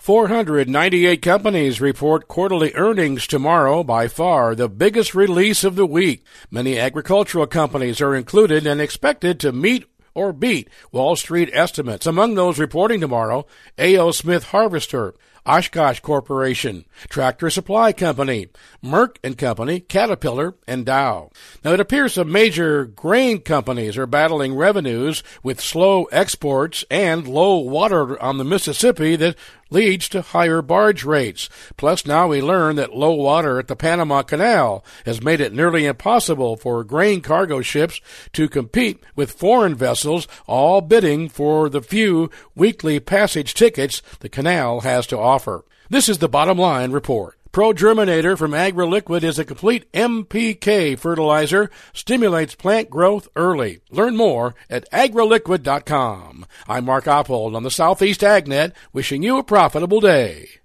498 companies report quarterly earnings tomorrow, by far the biggest release of the week. Many agricultural companies are included and expected to meet or beat Wall Street estimates. Among those reporting tomorrow, A.O. Smith Harvester, Oshkosh Corporation, Tractor Supply Company, Merck & Company, Caterpillar, and Dow. Now, it appears some major grain companies are battling revenues with slow exports and low water on the Mississippi that leads to higher barge rates. Plus, now we learn that low water at the Panama Canal has made it nearly impossible for grain cargo ships to compete with foreign vessels, all bidding for the few weekly passage tickets the canal has to offer. This is the Bottom Line Report. Pro-Germinator from AgriLiquid is a complete MPK fertilizer, stimulates plant growth early. Learn more at agriliquid.com. I'm Mark Oppold on the Southeast AgNet, wishing you a profitable day.